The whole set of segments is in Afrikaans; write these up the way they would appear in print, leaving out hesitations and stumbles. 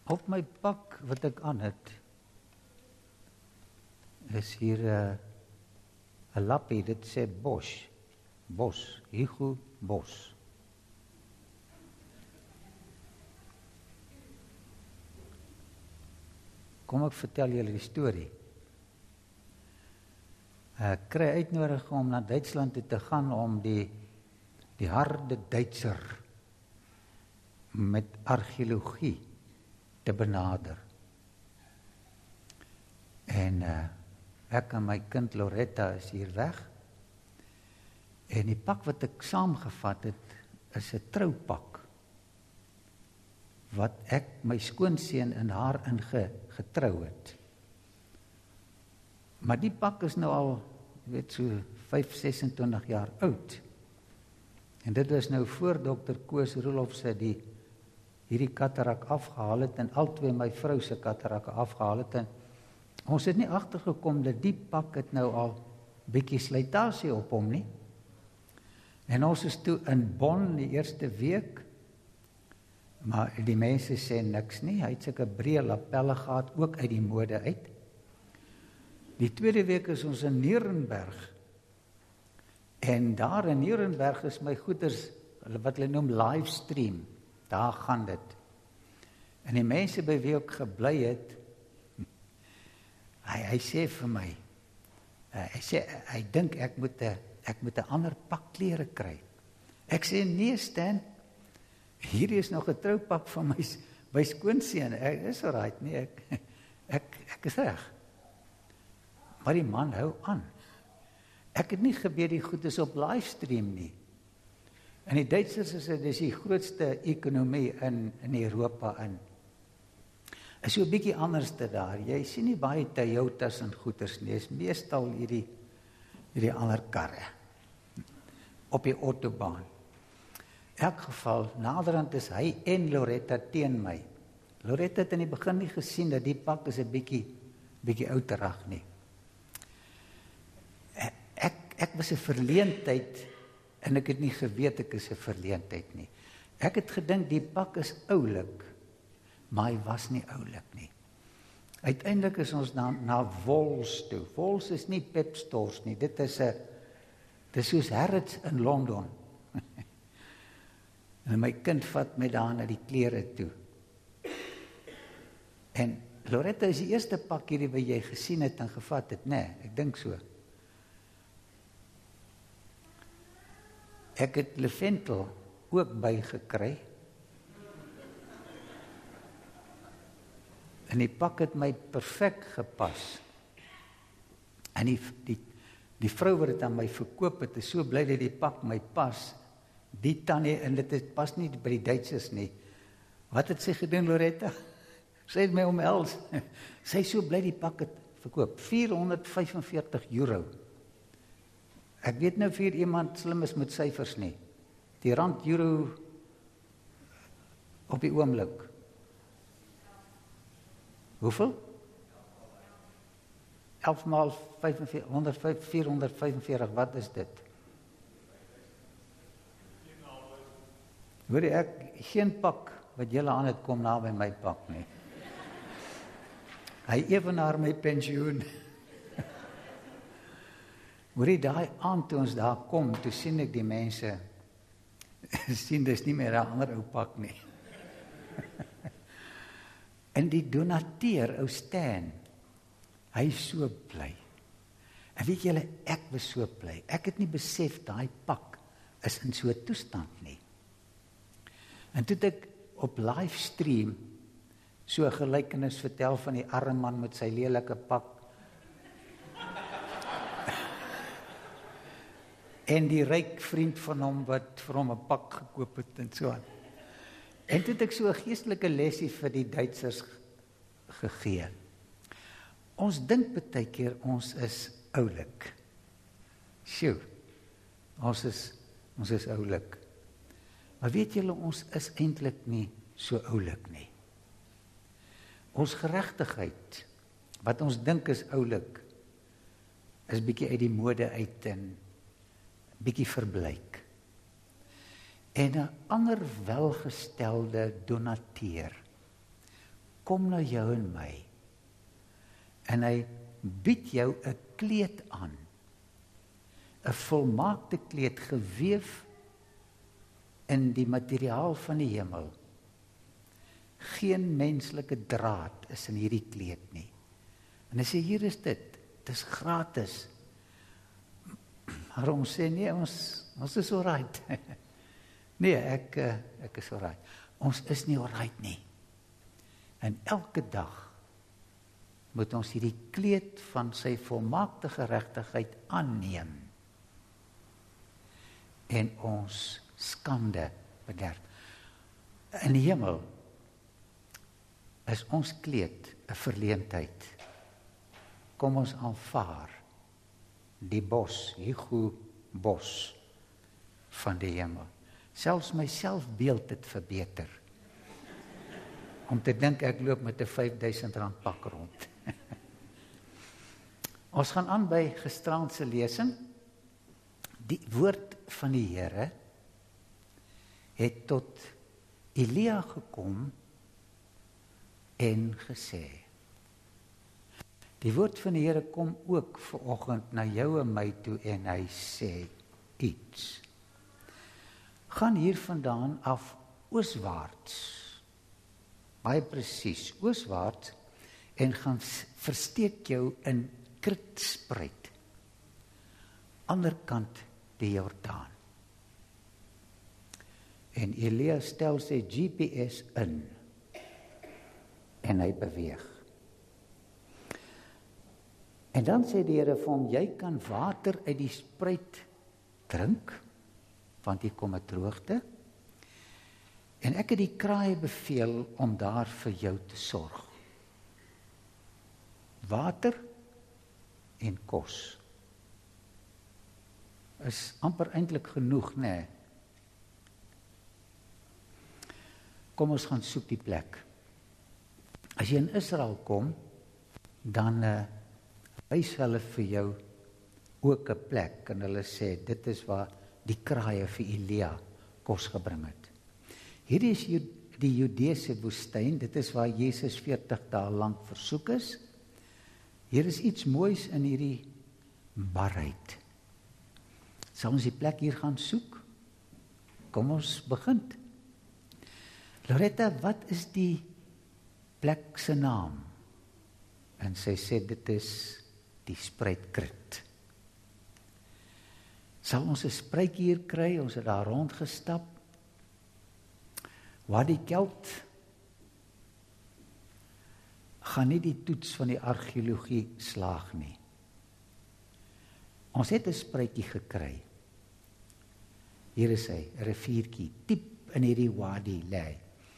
Op my pak wat ek aan het, is hier 'n lappie, dit sê Bos, Hugo Bos. Kom ek vertel julle die storie. Ek kry uitnodiging om na Duitsland toe te gaan om die harde Duitser met argeologie te benader. En ek en my kind Loretta is hier weg. En die pak wat ek saamgevat het, is 'n troupak. Wat ek my skoonseun in haar getrou het. Maar die pak is nou al, so 26 jaar oud. En dit was nou voor Dr. Koos Roelof se hierdie katarak afgehaal het en albei my vrou se katarakke afgehaal het. En ons het nie agtergekom dat die pak het nou al bietjie slytasie op hom nie. En ons is toe in Bonn die eerste week, maar die mense sê niks nie. Hy het sulke breë lapelle gehad, ook uit die mode uit. Die tweede week is ons in Nuremberg. En daar in Nuremberg is my goeders, wat hulle noem livestream. Daar gaan dit. En die mense by wie ek gebly het, hy sê vir my, hy dink ek moet 'n ander pak klere kry. Ek sê nee Stan, hier is nog 'n troupak van my skoonseun. Ek is alright, nee, ek is reg. Maar die man hou aan. Ek het nie geweet die goed is op livestream nie. En die Duitsers dis die grootste ekonomie in Europa in. Is so 'n bietjie anders te daar. Jy sien nie baie Toyotas en goeders nie. Is meestal hierdie ander karre op die autobaan. In elk geval, naderhand is hy en Loretta teen my. Loretta het in die begin nie gesien dat die pak is 'n bietjie outerig nie. Ek was 'n verleentheid en ek het nie geweet ek is 'n verleentheid nie. Ek het gedink die pak is oulik, maar hy was nie oulik nie. Uiteindelik is ons na Wols toe. Wols is nie Pep Stores nie. Dit is soos Harrods in Londen. En my kind vat my daar na die klere toe. En Loretta is die eerste pak hierdie wat jy gesien het en gevat het, nee, ek dink so. Ek het Leventel ook bygekry. En die pak het my perfek gepas. En die vrou wat dit aan my verkoop het, is so bly dat die pak my pas. Die tannie, en dit pas nie by die Duitsers nie. Wat het sy gedoen, Loretta? Sy het my omhels. Sy so bly die pak het verkoop. €445. Ek weet nou vir iemand slim is met syfers nie. Die rand euro op die oomblik. Hoeveel? 11 maal 445, wat is dit? Hoor ek, geen pak wat julle aan het kom na by my pak nie. Hy evenaar my pensioen. Hoor jy, daai aand toe ons daar kom, toe sien ek die mense, sien dis nie meer 'n ander ou pak nie. En die donateur, ou Stan, hy is so bly. En weet julle, ek was so bly. Ek het nie besef daai pak is in so 'n toestand nie. En toe het ek op livestream so 'n gelykenis vertel van die arme man met sy lelike pak. En die ryk vriend van hom wat vir hom 'n pak gekoop het en so aan. En toe het ek so 'n geestelike lesie vir die Duitsers gegee. Ons dink baie keer ons is oulik. Sjoe, ons is oulik. Maar weet julle, ons is eintlik nie so oulik nie. Ons geregtigheid, wat ons dink is oulik, is bietjie uit die mode uit en bietjie verblyk. En 'n ander welgestelde donateur kom na jou en my, en hy bied jou 'n kleed aan, 'n volmaakte kleed geweef in die materiaal van die hemel. Geen menslike draad is in hierdie kleed nie. En hy sê, hier is dit is gratis. Maar ons sê, nee, ons is alright. Nee, ek is alright. Ons is nie alright nie. En elke dag moet ons hierdie kleed van sy volmaakte geregtigheid aanneem en ons skande bederf. In die hemel is ons kleed 'n verleentheid. Kom ons aanvaar die bos, Hugo Bos van die hemel. Selfs my selfbeeld het verbeter. Om te dink ek loop met 'n R5000 pak rond. Ons gaan aan by gisteraand se lesing. Die woord van die Here het tot Elia gekom en gesê. Die woord van die Here kom ook vanoggend na jou en my toe en hy sê iets. Gaan hier vandaan af ooswaarts, baie presies ooswaarts, en gaan versteek jou in Kritspruit, ander kant die Jordaan. En Elia stel sy GPS in en hy beweeg. En dan sê die Here vir hom, jy kan water uit die spruit drink, want hier kom 'n droogte. En ek het die kraaie beveel om daar vir jou te sorg. Water en kos is amper eintlik genoeg, né? Kom ons gaan soek die plek. As jy in Israel kom, dan wys hulle vir jou ook 'n plek en hulle sê dit is waar die kraaie vir Elia kos gebring het. Hierdie is die Judeese woestyn, dit is waar Jesus 40 dae lank versoek is. Hier is iets moois in hierdie barheid. Sal ons die plek hier gaan soek? Kom ons begin. Loretta, wat is die plek se naam? En sy sê dit is die spruitkrit. Sal ons 'n spruitjie hier kry? Ons het daar rondgestap. Wadi Kelt gaan nie die toets van die argeologie slaag nie. Ons het 'n spruitjie gekry. Hier is hy, 'n riviertjie, diep in hierdie wadi lê.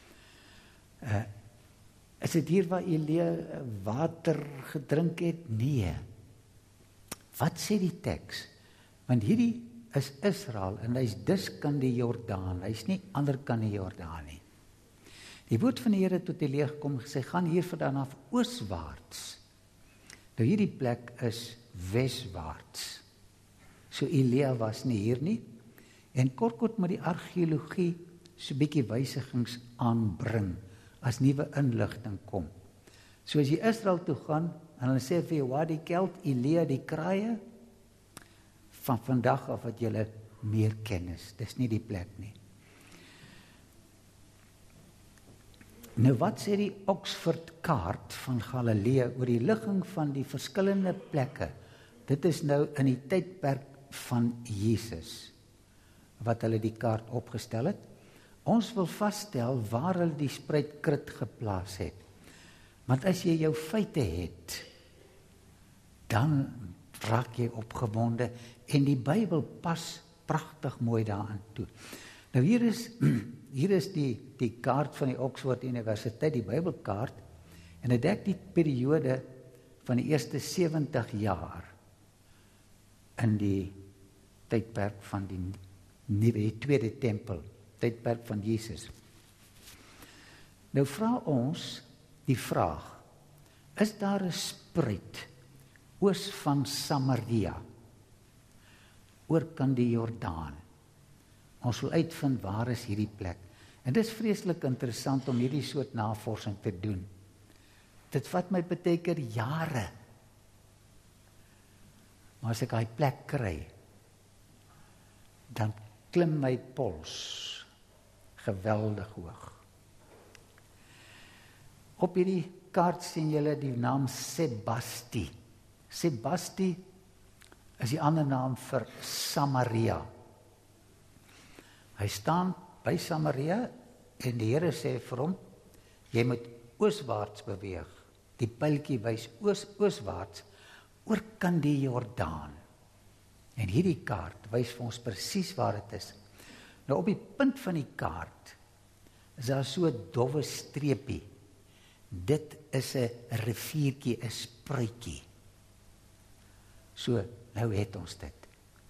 Is dit hier waar Elia water gedrink het? Nee. Wat sê die teks? Want hierdie is Israel en hy's diskant die Jordaan. Hy's nie ander kant die Jordaan nie. Die woord van die Here tot Elia gekom en gesê, gaan hier vandaan af ooswaarts. Nou hierdie plek is weswaarts. So Elia was nie hier nie. En kort met die argeologie so 'n bietjie wysigings aanbring as nuwe inligting kom. So as jy Israel toe gaan en hulle sê vir jou, Wadi Kelt, Elia die kraaie, van vandag af wat julle meer kennis. Dis nie die plek nie. Nou wat sê die Oxford kaart van Galilea oor die ligging van die verskillende plekke? Dit is nou in die tydperk van Jesus wat hulle die kaart opgestel het. Ons wil vasstel waar hulle die spruitkrit geplaas het. Want as jy jou feite het, dan raak jy opgewonde en die Bybel pas pragtig mooi daaraan toe. Nou hier is die kaart van die Oxford Universiteit, die Bybelkaart, en dit dek die periode van die eerste 70 jaar in die tydperk van die tweede tempel, tydperk van Jesus. Nou vra ons die vraag, is daar 'n spruit oos van Samaria, oorkant die Jordaan? Ons wil uitvind waar is hierdie plek. En dit is vreeslik interessant om hierdie soort navorsing te doen. dit vat my baie keer jare. Maar as ek daai plek kry, dan klim my pols geweldig hoog. Op hierdie kaart sien julle die naam Sebasti. Sebasti is die ander naam vir Samaria. Hy staan by Samaria en die Here sê vir hom, jy moet ooswaarts beweeg. Die pyltjie wys ooswaarts oor kan die Jordaan. En hierdie kaart wys vir ons presies waar dit is. Nou op die punt van die kaart is daar so 'n dowwe streepie. Dit is 'n riviertjie, 'n spruitjie. So, nou het ons dit.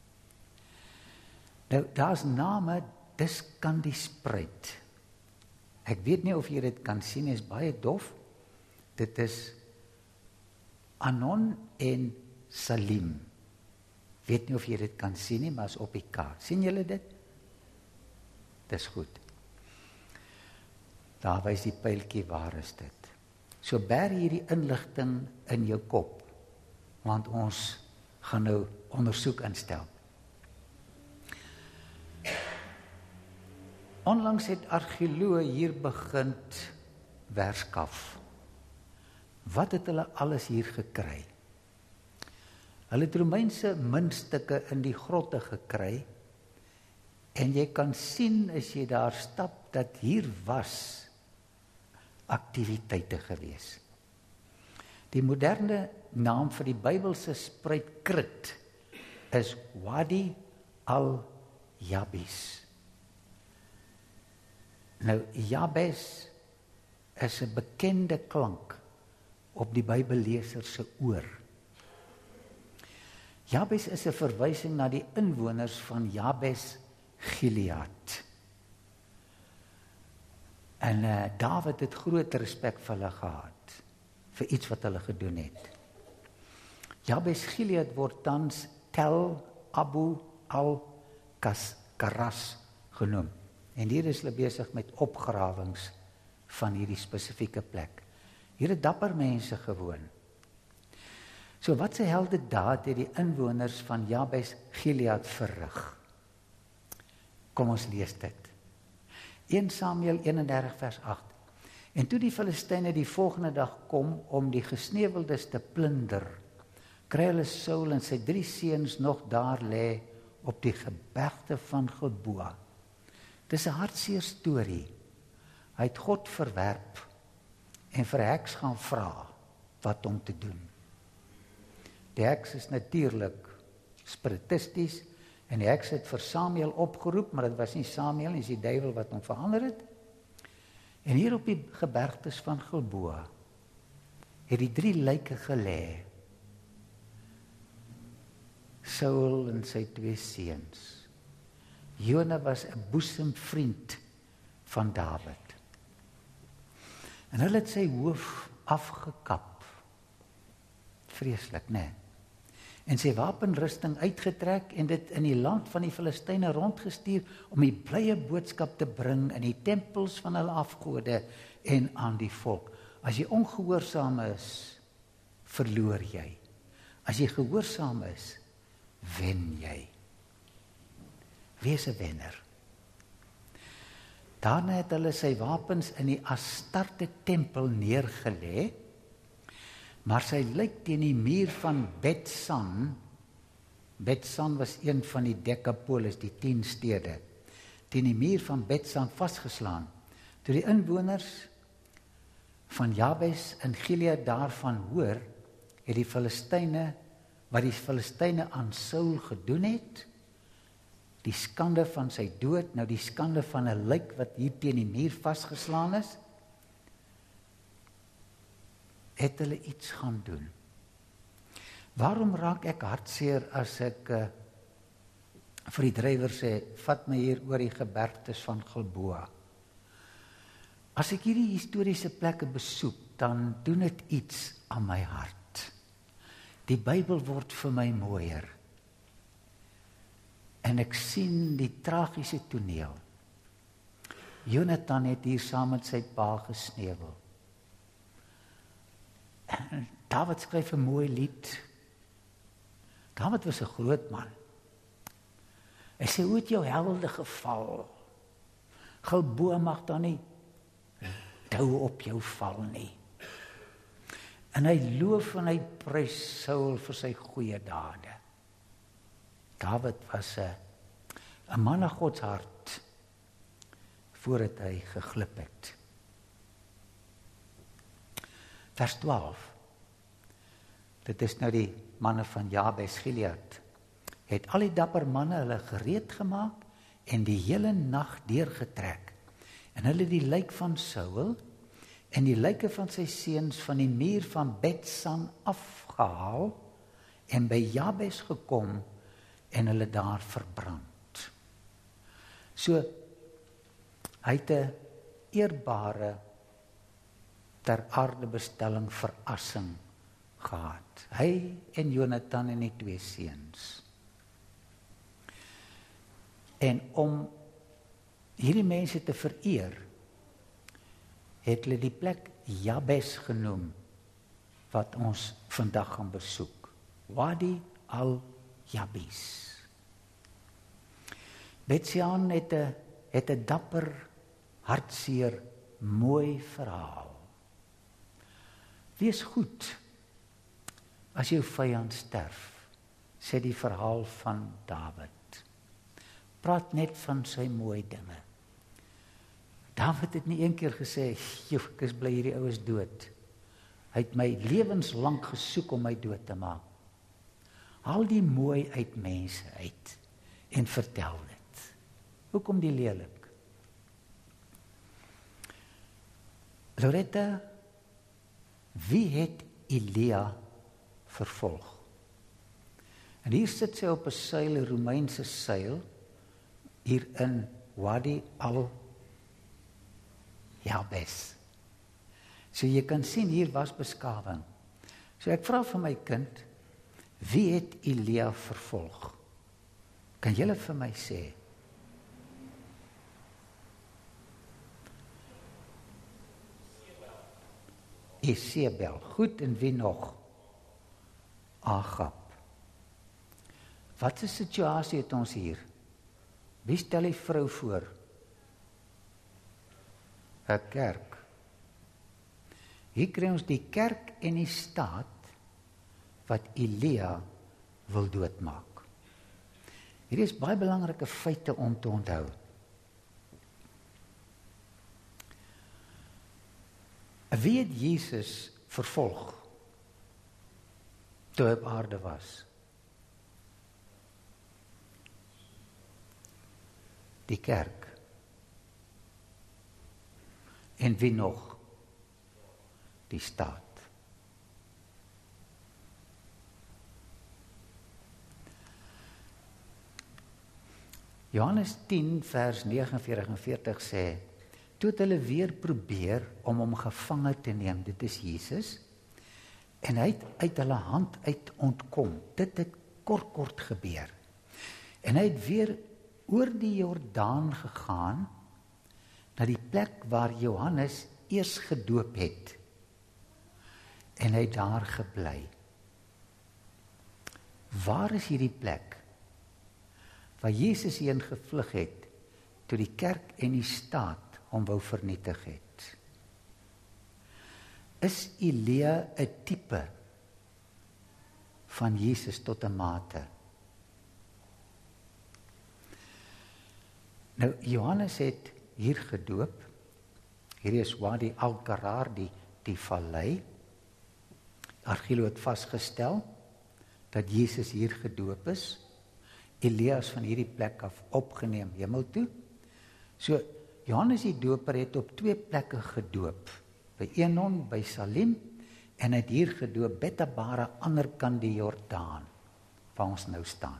Nou, daar's name, dis kan die spruit. Ek weet nie of jy dit kan sien, is baie dof. Dit is Anon en Salim. Weet nie of jy dit kan sien nie, maar is op die kaart. Sien julle dit? Dis goed. Daar wys die pyltjie waar is dit. So berg hierdie inligting in jou kop, want ons gaan nou ondersoek instel. Onlangs het argeoloë hier begin werskaf. Wat het hulle alles hier gekry? Hulle het Romeinse muntstukke in die grotte gekry, en jy kan sien as jy daar stap, dat hier was aktiwiteite gewees. Die moderne naam vir die Bybelse spruitkrit is Wadi al-Jabes. Nou, Jabes is 'n bekende klank op die Bybelleser se oor. Jabes is 'n verwysing na die inwoners van Jabes Gilead. En Dawid het groot respek vir hulle gehad, vir iets wat hulle gedoen het. Jabes Gilead word tans Tel Abu al-Karas genoem. En hier is hulle besig met opgrawings van hierdie spesifieke plek. Hier het dapper mense gewoon. So wat se heldedaad het die inwoners van Jabes Gilead verrig? Kom ons lees dit. 1 Samuel 31 vers 8. En toe die Filistyne die volgende dag kom om die gesneuweldes te plunder, kry hulle Saul en sy 3 seuns nog daar lê op die gebergte van Gilboa. Dis 'n hartseer storie. Hy het God verwerp en vir heks gaan vra wat om te doen. Die heks is natuurlik spiritisties en die heks het vir Samuel opgeroep, maar dit was nie Samuel nie, dis die duiwel wat hom verander het. En hier op die gebergtes van Gilboa het die 3 lyke gelê. Saul en sy 2 seuns. Jona was 'n boesemvriend van Dawid. En hulle het sy hoof afgekap. Vreeslik, né? En sy wapenrusting uitgetrek en dit in die land van die Filistyne rondgestuur om die blye boodskap te bring in die tempels van hulle afgode en aan die volk. As jy ongehoorsaam is, verloor jy. As jy gehoorsaam is, wen jy. Wees 'n wenner. Daarna het hulle sy wapens in die Astarte tempel neergelê, maar sy lyk teen die muur van Bet-San. Bet-San was een van die Decapolis, die 10 stede, teen die muur van Bet-San vasgeslaan. Toe die inwoners van Jabes in Gilead daarvan hoor, het die Filistyne, wat die Filistyne aan Saul gedoen het, die skande van sy dood, nou die skande van 'n lijk wat hier teen die muur vasgeslaan is, het hulle iets gaan doen. Waarom raak ek hartseer as ek vir die drywer sê, vat my hier oor die gebergtes van Gilboa? As ek hierdie historiese plekke besoek, dan doen dit iets aan my hart. Die Bybel word vir my mooier. En ek sien die tragiese toneel. Jonathan het hier saam met sy pa gesneuwel. Dawid skryf 'n mooi lied. Dawid was 'n groot man. Hy sê, hoe het jou helde geval? Gilboa mag dan nie dou op jou val nie. En hy loof en hy prys Saul vir sy goeie dade. Dawid was 'n man na God se hart voordat hy geglip het. Vers 12. Dit is nou die manne van Jabes Gilead. Het al die dapper manne hulle gereed gemaak en die hele nag deurgetrek. En hulle die lijk van Saul en die lyke van sy seuns van die muur van Bet-San afgehaal en by Jabes gekom en hulle daar verbrand. So, hy het 'n eerbare ter aarde bestelling verassing gehad. Hy en Jonathan en die 2 seuns. En om hierdie mense te vereer, het hulle die plek Jabes genoem, wat ons vandag gaan besoek. Wadi al-Jabes. Bet-Sean het 'n dapper, hartseer, mooi verhaal. Wees goed as jou vyand sterf, sê die verhaal van Dawid. Praat net van sy mooi dinge. Dawid het nie een keer gesê, ek is bly hierdie ou is dood. Hy het my lewenslank gesoek om my dood te maak. Haal die mooi uit mense uit en vertel dit. Hoekom die lelik? Loretta, wie het Elia vervolg? En hier sit sy op 'n seil, 'n Romeinse seil, hier in Wadi al-Jabes. So jy kan sien, hier was beskawing. So ek vra vir my kind, wie het Elia vervolg? Kan julle vir my sê? Isebel. Goed, en wie nog? Agab. Wat 'n situasie het ons hier? Wie stel die vrou voor? 'n Kerk. Hier kry ons die kerk en die staat wat Elia wil doodmaak. Hierdie is baie belangrike feite om te onthou. Wie het Jesus vervolg toe hy op aarde was? Die kerk. En wie nog? Die staat. Johannes 10 vers 49 en 40 sê, toe het hulle weer probeer om hom gevange te neem, dit is Jesus, en hy het uit hulle hand uit ontkom. Dit het kort gebeur. En hy het weer oor die Jordaan gegaan, na die plek waar Johannes eers gedoop het, en hy het daar gebly. Waar is hierdie plek, waar Jezus heen gevlug het, toe die kerk en die staat hom wou vernietig het? Is Elia 'n tipe van Jesus tot 'n mate? Nou, Johannes het hier gedoop. Hier is Wadi al-Qarar, die vallei. Argilo het vasgestel dat Jesus hier gedoop is. Elia is van hierdie plek af opgeneem hemel toe. So, Johannes die doper het op 2 plekke gedoop. By Enon, by Salim, en het hier gedoop, Betabara, ander kant die Jordaan, waar ons nou staan.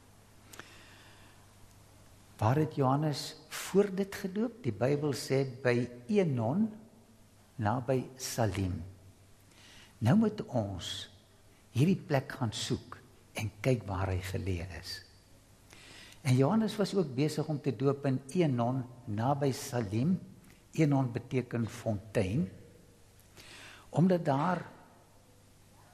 Waar het Johannes voor dit gedoop? Die Bybel sê by Enon, naby Salim. Nou moet ons hierdie plek gaan soek en kyk waar hy geleë is. En Johannes was ook besig om te doop in Enon, naby Salim. Enon beteken fontein, omdat daar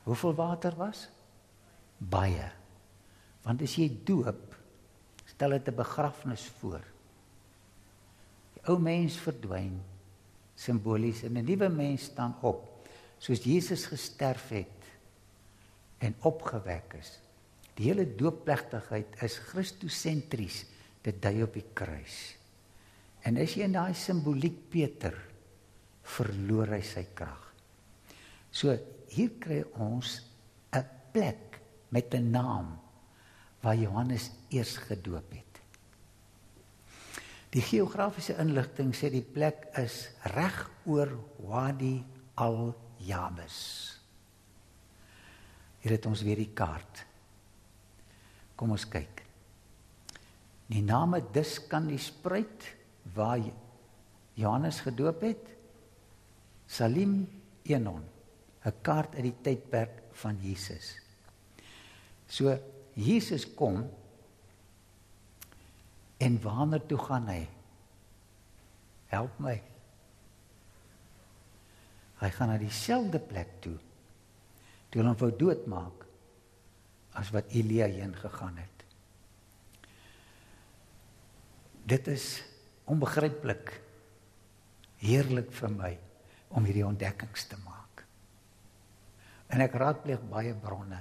Hoeveel water was? Baie. Want as jy doop, stel dit 'n begrafnis voor. Die ou mens verdwyn, simbolies, en 'n nuwe mens staan op, soos Jesus gesterf het en opgewek is. Die hele doopplegtigheid is Christosentries, dit dui op die kruis. En as jy in daai simboliek Peter, verloor hy sy krag. So, hier kry ons 'n plek met 'n naam, waar Johannes eers gedoop het. Die geografiese inligting sê die plek is reg oor Wadi al-Jabes. Hier het ons weer die kaart. Kom ons kyk. Die name dus kan die spruit waar Johannes gedoop het, Salim Enon, 'n kaart uit die tydperk van Jesus. So, Jesus kom, en waarna toe gaan hy? Help my. Hy gaan na dieselfde plek toe, toe hulle hom wou doodmaak, as wat Elia heen gegaan het. Dit is onbegryplik, heerlik vir my, om hierdie ontdekkings te maak. En ek raadpleeg baie bronne.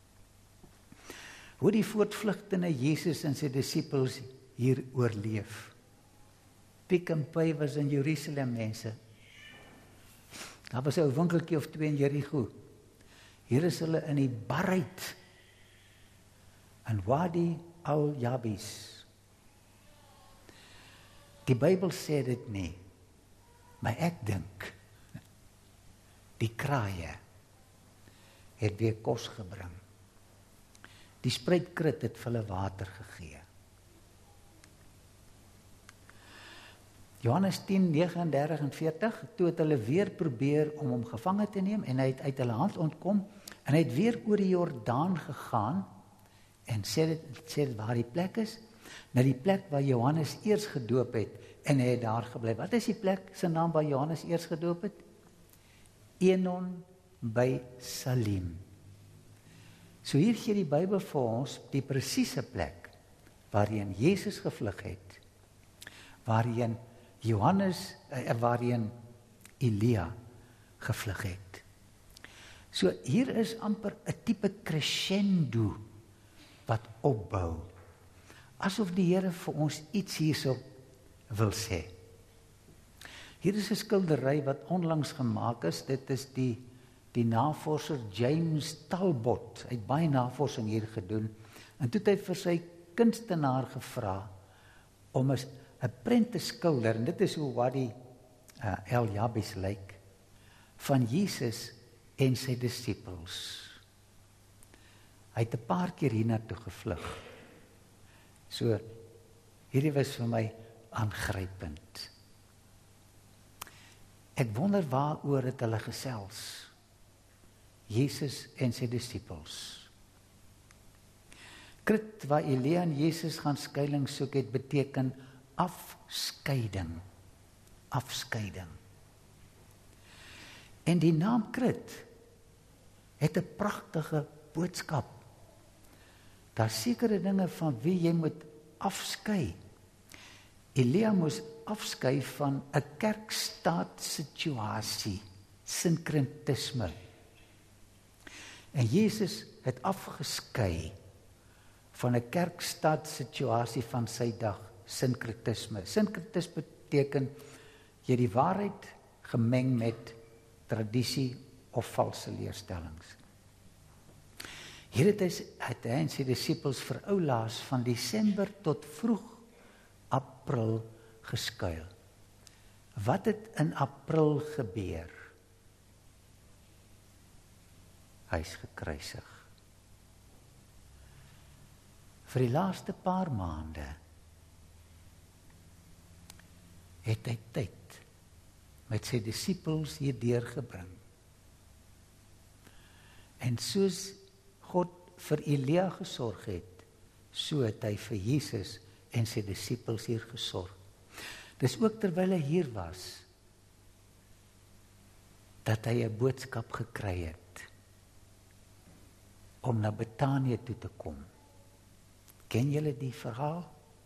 Hoe die voortvlugtende Jesus en sy disippels hier oorleef. Pick n Pay was in Jerusalem, mense. Daar was 'n ou winkeltjie of twee in Jericho. Hier is hulle in die barheid, in Wadi al-Jabes. Die Bybel sê dit nie, maar ek dink, die kraaie het weer kos gebring. Die spruitkrit het vir hulle water gegee. Johannes 10:39 en 40, toe het hulle weer probeer om hom gevange te neem, en hy het uit hulle hand ontkom, en hy het weer oor die Jordaan gegaan, en sê dit waar die plek is, na die plek waar Johannes eers gedoop het, en hy het daar gebly. Wat is die plek, sy naam waar Johannes eers gedoop het? Enon by Salim. So hier gee die Bybel vir ons die presiese plek, waarheen Jesus gevlug het, waarheen waarheen Elia gevlug het. So hier is amper 'n tipe crescendo wat opbou. Asof die Here vir ons iets hierso wil sê. Hier is 'n skildery wat onlangs gemaak is. Dit is die navorser James Talbot. Hy het baie navorsing hier gedoen. En toe het hy vir sy kunstenaar gevra om 'n prent te skilder, en dit is hoe Wadi al-Jabes lyk, van Jesus en sy disippels. Hy het 'n paar keer hiernatoe gevlug. So, hierdie was vir my aangrypend. Ek wonder waaroor het hulle gesels, Jesus en sy disippels. Krit waar Elia en Jesus gaan skuilings soek het beteken afskeiding. Afskeiding. En die naam Krit het 'n pragtige boodskap. Daar sekere dinge van wie jy moet afskei. Elia moes afskei van 'n kerkstaat situasie, sinkretisme. En Jesus het afgeskei van 'n kerkstaat situasie van sy dag, sinkretisme. Sinkretisme beteken jy die waarheid gemeng met tradisie of valse leerstellings. Hier het hy en sy disippels vir oulaas van Desember tot vroeg April geskuil. Wat het in April gebeur? Hy is gekruisig. Vir die laaste paar maande het hy tyd met sy disippels hier deurgebring. En soos God vir Elia gesorg het, so het hy vir Jesus en sy disippels hier gesorg. Dis ook terwyl hy hier was, dat hy 'n boodskap gekry het. om na Betanië toe te kom. Ken julle die verhaal?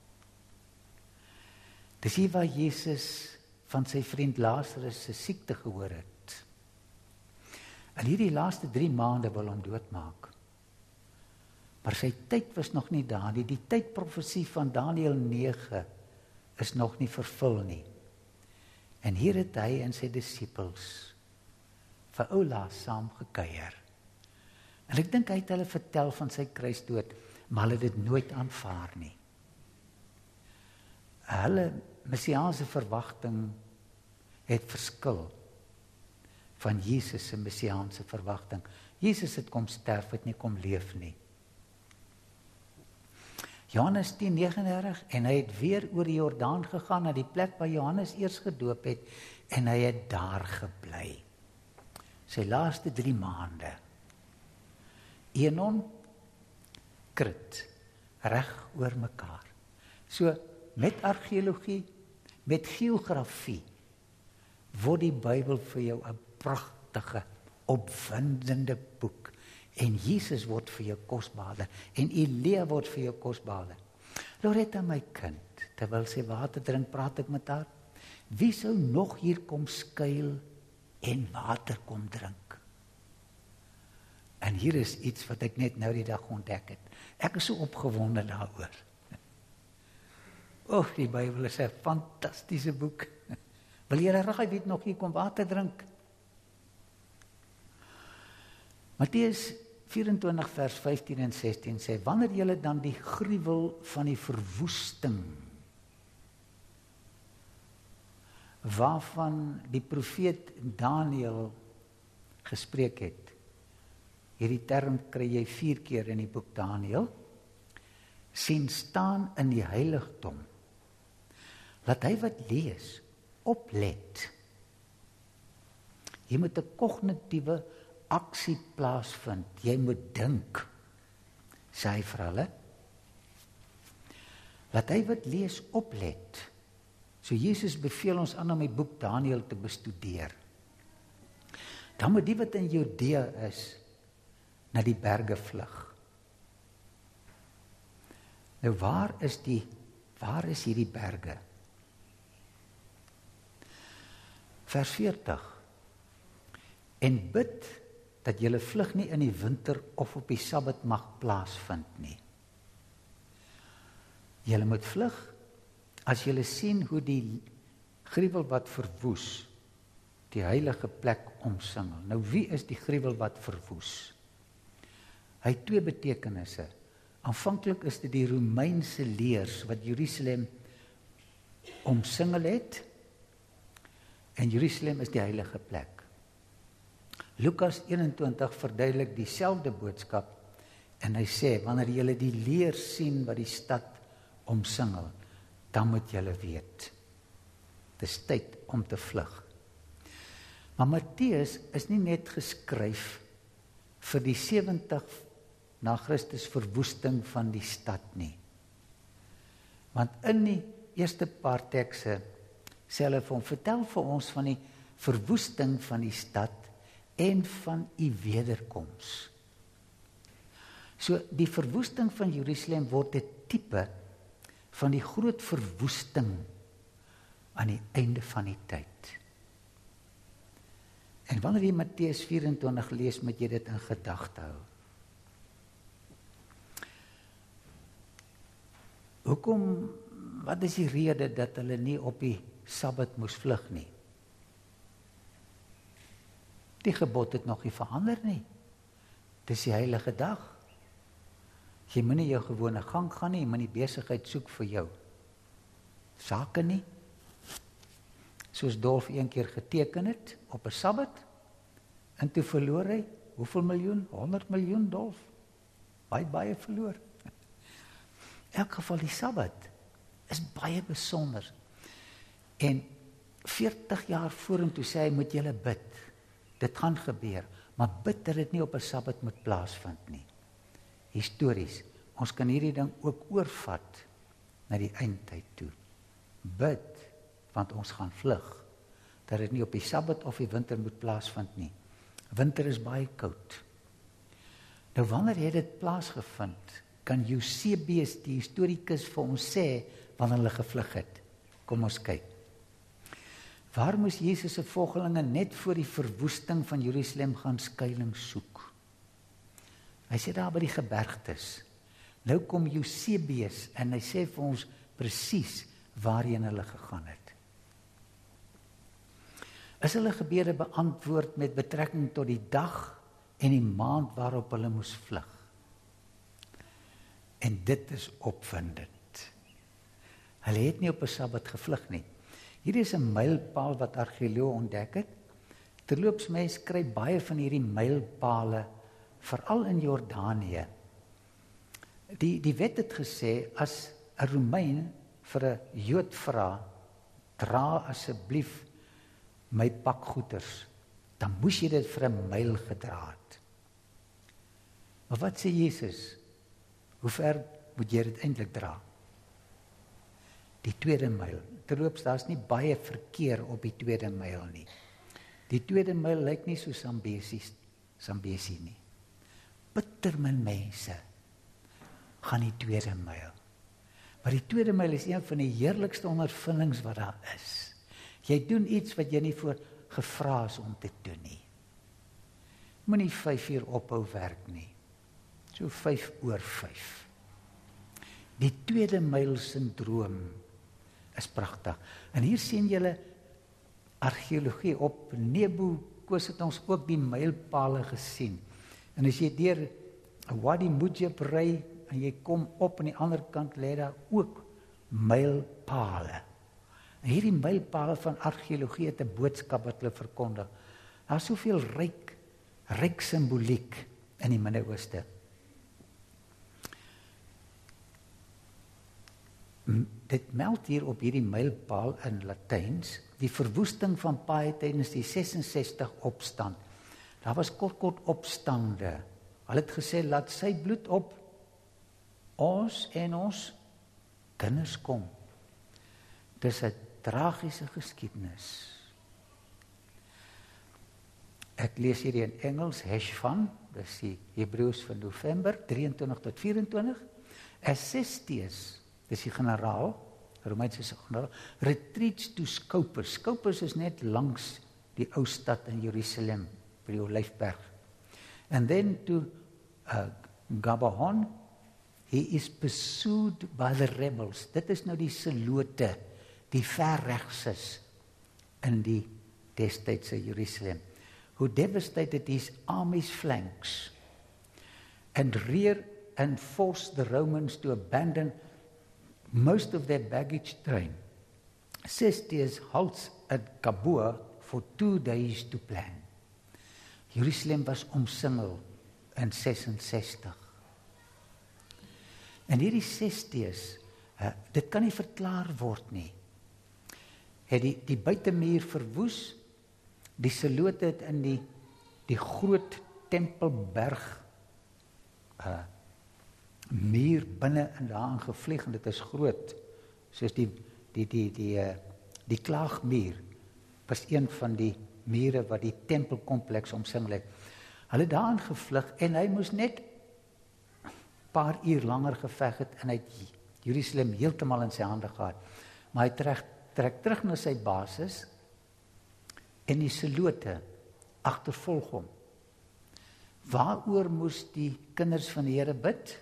Dis hier waar Jesus van sy vriend Lazarus se siekte gehoor het. En hierdie laaste 3 maande wil hom doodmaak. Maar sy tyd was nog nie daar nie. Die tydprofesie van Daniël 9 is nog nie vervul nie. En hier het hy en sy disippels vir Oula saam gekuier. En ek dink hy het hulle vertel van sy kruisdood, maar hulle het dit nooit aanvaar nie. Hulle messiaanse verwagting het verskil van Jesus se messiaanse verwagting. Jesus het kom sterf, het nie kom leef nie. Johannes 10:39 en hy het weer oor die Jordaan gegaan na die plek waar Johannes eers gedoop het en hy het daar gebly. Sy laaste 3 maande. Enon, Krit, reg oor mekaar. So met argeologie, met geografie, word die Bybel vir jou 'n pragtige, opwindende boek. En Jesus word vir jou kosbaarder. En Elia word vir jou kosbaarder. Loretta, my kind, terwyl sy water drink, praat ek met haar. Wie sou nog hier kom skuil en water kom drink? En hier is iets wat ek net nou die dag ontdek het. Ek is so opgewonde daaroor. Die Bybel is 'n fantastiese boek. Wil jy raai wie nog hier kom water drink? Matteus 24 vers 15 en 16 sê, wanneer julle dan die gruwel van die verwoesting, waarvan die profeet Daniël gespreek het, hierdie term kry jy 4 keer in die boek Daniël, sien staan in die heiligdom, laat hy wat lees, oplet. Jy moet 'n kognitiewe aksie plaasvind. Jy moet dink, sê hy vir hulle. Laat hy wat lees oplet. So Jesus beveel ons aan om die boek Daniël te bestudeer. Dan moet die wat in Judea is, na die berge vlug. Nou waar is hierdie berge? Vers 40. En bid dat julle vlug nie in die winter of op die Sabbat mag plaasvind nie. Julle moet vlug as julle sien hoe die gruwel wat verwoes die heilige plek omsingel. Nou wie is die gruwel wat verwoes? Hy het 2 betekenisse. Aanvanklik is dit die Romeinse leers wat Jerusalem omsingel het. En Jerusalem is die heilige plek. Lukas 21 verduidelik dieselfde boodskap en hy sê, wanneer julle die leer sien wat die stad omsingel, dan moet julle weet, dis tyd om te vlug. Maar Matteus is nie net geskryf vir die 70 na Christus verwoesting van die stad nie. Want in die eerste paar tekste sê hulle vir hom, vertel vir ons van die verwoesting van die stad en van u wederkoms. So die verwoesting van Jerusalem word 'n tipe van die groot verwoesting aan die einde van die tyd. En wanneer jy Matteus 24 lees, moet jy dit in gedagte hou. Wat is die rede dat hulle nie op die Sabbat moes vlug nie? Die gebod het nog nie verander nie. Dis die heilige dag. Jy moet nie jou gewone gang gaan nie, jy moet nie besigheid soek vir jou sake nie. Soos Dolf een keer geteken het op 'n Sabbat, en toe verloor hy, hoeveel miljoen? 100 miljoen Dolf. Baie verloor. In elk geval die Sabbat is baie besonder. En 40 jaar vorentoe sê hy, moet julle bid. Dit gaan gebeur, maar bid dat dit nie op 'n Sabbat moet plaasvind nie. Histories, ons kan hierdie ding ook oorvat na die eindtyd toe. Bid, want ons gaan vlug, dat dit nie op die Sabbat of die winter moet plaasvind nie. Winter is baie koud. Nou wanneer het dit plaasgevind? Kan Eusebius die historikus vir ons sê wanneer hulle gevlug het? Kom ons kyk. Waar moes Jesus se volgelinge net voor die verwoesting van Jerusalem gaan skuilings soek? Hy sê daar by die gebergtes. Nou kom Eusebius en hy sê vir ons presies waarheen hulle gegaan het. Is hulle gebede beantwoord met betrekking tot die dag en die maand waarop hulle moes vlug? En dit is opwindend. Hulle het nie op 'n Sabbat gevlug nie. Hier is 'n mylpaal wat argeoloë ontdek het. Terloops, mense kry baie van hierdie mylpale, veral in Jordanië. Die wet het gesê, as 'n Romein vir 'n Jood vra, dra asseblief my pakgoeders, dan moes jy dit vir 'n myl gedra het. Maar wat sê Jesus? Hoe ver moet jy dit eintlik dra? Die 2de myl. Terloops, daar's nie baie verkeer op die 2de myl nie. Die 2de myl lyk nie so Zambesi nie. Bitter min mense gaan die 2de myl. Maar die 2de myl is een van die heerlikste ondervindings wat daar is. Jy doen iets wat jy nie voor gevra is om te doen nie. Moenie 5 uur ophou werk nie. So 5:05. Die 2de myl syndroom is pragtig. En hier sien julle argeologie op Nebo Kos het ons ook die mylpale gesien. En as jy deur Wadi Mujib ry en jy kom op aan die ander kant lê daar ook mylpale. En hierdie mylpale van argeologie het 'n boodskap wat hulle verkondig. Daar is soveel ryk simboliek in die Midde-Ooste. Dit meld hier op hierdie mylpaal in Latyns die verwoesting van paaie tydens die 66 opstand. Daar was kort opstande. Hulle het gesê, laat sy bloed op ons en ons kinders kom. Dis 'n tragiese geskiedenis. Ek lees hier in Engels, Heshvan, dis die Hebreëus van November, 23 tot 24. Acestius, dis die generaal, Romeinse generaal, retreats to Scopus. Scopus is net langs die ou stad in Jerusalem, by die Olyfberg. And then to Gabaon, he is pursued by the rebels. Dit is nou die Selote, die verregses in die destydse Jerusalem, who devastated his army's flanks and rear and forced the Romans to abandon most of their baggage train. Acestius halts at Gabua for 2 days to plan. Jerusalem was omsingel in 66. En hierdie Acestius, dit kan nie verklaar word nie. Het die buitemuur verwoes, die Selote het in die groot tempelberg muur binne in daarin gevlieg, en dit is groot, soos die klaagmuur was een van die mure wat die tempelkompleks omsingel het. Hulle het daarin gevlug en hy moes net paar uur langer geveg het en hy het Jerusalem heeltemal in sy hande gehad. Maar hy trek terug na sy basis en die Selote agtervolg hom. Waaroor moes die kinders van die Here bid?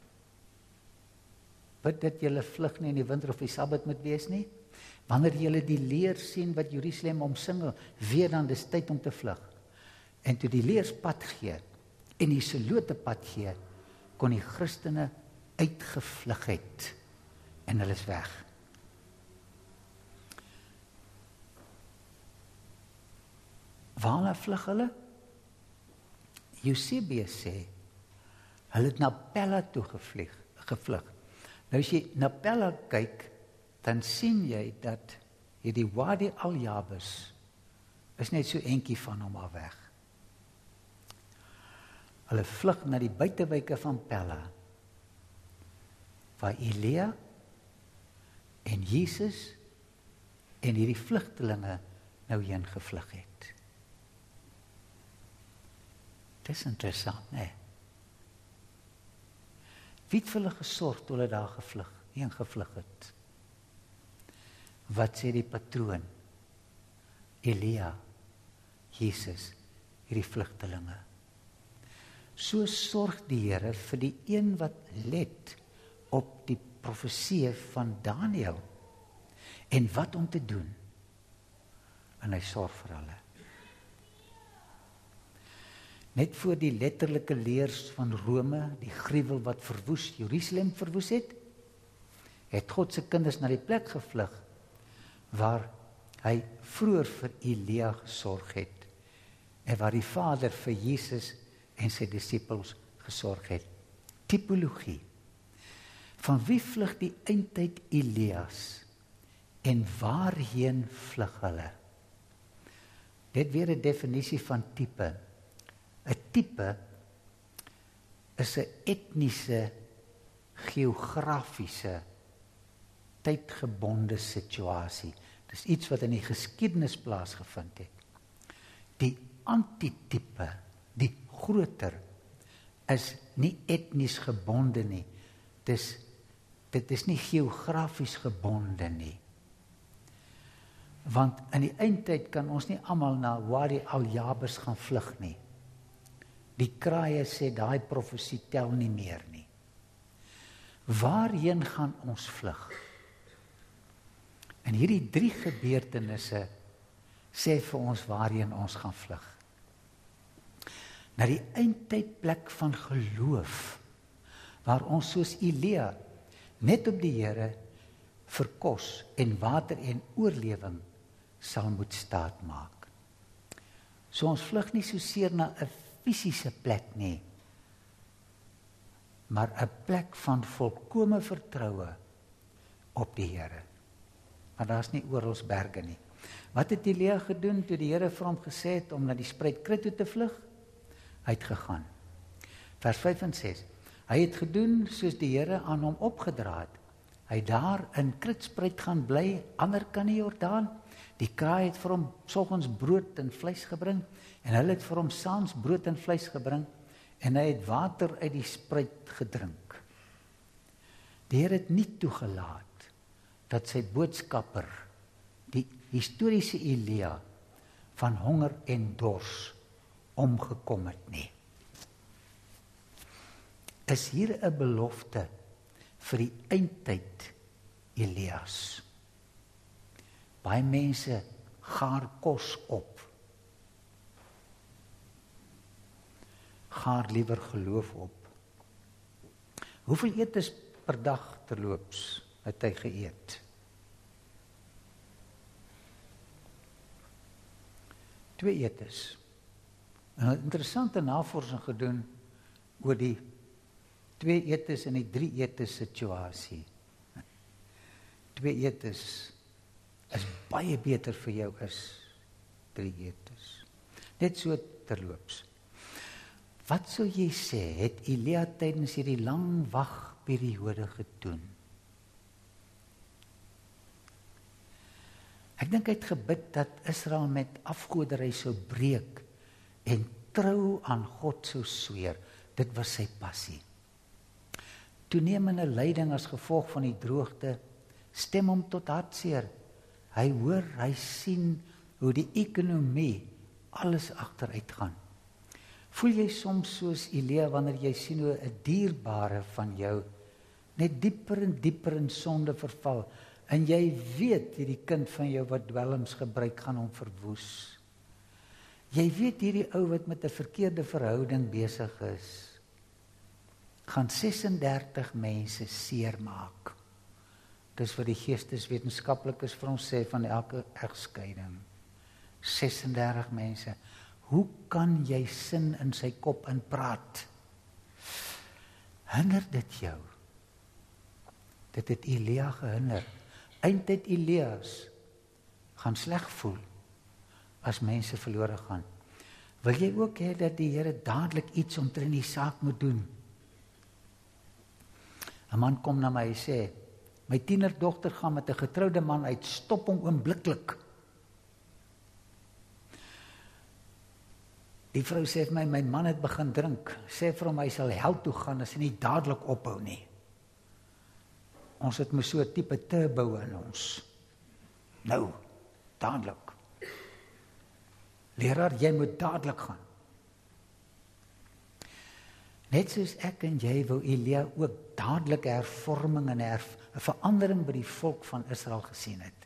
Bid dat julle vlug nie in die winter of die Sabbat moet wees nie. Wanneer julle die leer sien wat Jerusalem omsingel, weet dan dis tyd om te vlug. En toe die leers pad gee en die Selote pad gee, kon die Christene uitgevlug het en hulle is weg. Waarna vlug hulle? Eusebius sê, hulle het na Pella toe gevlug. Nou as jy na Pella kyk, dan sien jy dat hierdie Wadi al-Jabus is net so entjie van hom af weg. Hulle vlug na die buitewyke van Pella, waar Elia en Jesus en hierdie vlugtelinge nou heen gevlug het. Dis interessant, né? Wie het vir hulle gesorg toe hulle daar gevlug het? Wat sê die patroon? Elia, Jesus, hierdie vlugtelinge. So sorg die Here vir die een wat let op die profesie van Daniël en wat om te doen. En hy sorg vir hulle. Net voor die letterlike leers van Rome, die gruwel wat Jerusalem verwoes het God se kinders na die plek gevlug waar hy vroeër vir Elia gesorg het en waar die Vader vir Jesus en sy disippels gesorg het. Tipologie. Van wie vlug die eindtyd Elias en waarheen vlug hulle? Dit weer 'n definisie van tipe. 'n Tipe is 'n etniese, geografiese, tydgebonde situasie. Dis iets wat in die geskiedenis plaasgevind het. Die antitipe, die groter, is nie etnies gebonde nie. Dit is nie geografies gebonde nie. Want in die eindtyd kan ons nie almal na Wadi al-Jabes gaan vlug nie. Die kraaie sê daai profesie tel nie meer nie. Waarheen gaan ons vlug? En hierdie 3 gebeurtenisse sê vir ons waarheen ons gaan vlug. Na die eindtydplek van geloof, waar ons soos Elia net op die Here vir kos en water en oorlewing sal moet staat maak. So ons vlug nie soseer na 'n fisiese plek nie, maar 'n plek van volkome vertroue op die Here. Maar daar's nie oral berge nie. Wat het Elia gedoen toe die Here vir hom gesê het om na die spruitkruit toe te vlug? Hy het gegaan. Vers 5 en 6. Hy het gedoen soos die Here aan hom opgedra het. Hy het daar in Kritspruit gaan bly, ander kant die Jordaan. Die kraai het vir hom soggens brood en vleis gebring en hulle het vir hom saans brood en vleis gebring en hy het water uit die spruit gedrink. Die Here het nie toegelaat dat sy boodskapper, die historiese Elia, van honger en dors omgekom het nie. Is hier 'n belofte vir die eindtyd Elias? Baie mense gaar kos op. Gaar liewer geloof op. Hoeveel etes per dag terloops het hy geëet? 2 etes. En 'n interessante navorsing gedoen oor die 2 etes en die 3 etes situasie. 2 etes is baie beter vir jou as 3 etes. Net so terloops. Wat sou jy sê, het Elia tydens hierdie lang wagperiode gedoen? Ek dink hy het gebid dat Israel met afgoderry sou breek en trou aan God sou sweer. Dit was sy passie. Toenemende lyding as gevolg van die droogte stem hom tot hartseer. Hy hoor, hy sien hoe die ekonomie alles agteruit gaan. Voel jy soms soos Elia wanneer jy sien hoe 'n dierbare van jou net dieper en dieper in sonde verval en jy weet hierdie kind van jou wat dwelms gebruik gaan hom verwoes. Jy weet hierdie ou wat met 'n verkeerde verhouding besig is, gaan 36 mense seermaak. Dis wat die geesteswetenskaplikes vir ons sê van elke egskeiding. 36 mense. Hoe kan jy sin in sy kop inpraat? Hinder dit jou? Dit het Elia gehinder. Eindtyd Elias gaan sleg voel as mense verlore gaan. Wil jy ook hê dat die Here dadelik iets omtrent die saak moet doen? 'n Man kom na my en sê, my tienerdogter gaan met 'n getroude man uit, stop hom oombliklik. Die vrou sê vir my, my man het begin drink. Sê vir hom, hy sal hel toe gaan as hy nie dadelik ophou nie. Ons het met so 'n tipe turbo in ons. Nou, dadelik. Leraar, jy moet dadelik gaan. Net soos ek en jy wou Elia ook dadelike hervorming en 'n verandering by die volk van Israel gesien het.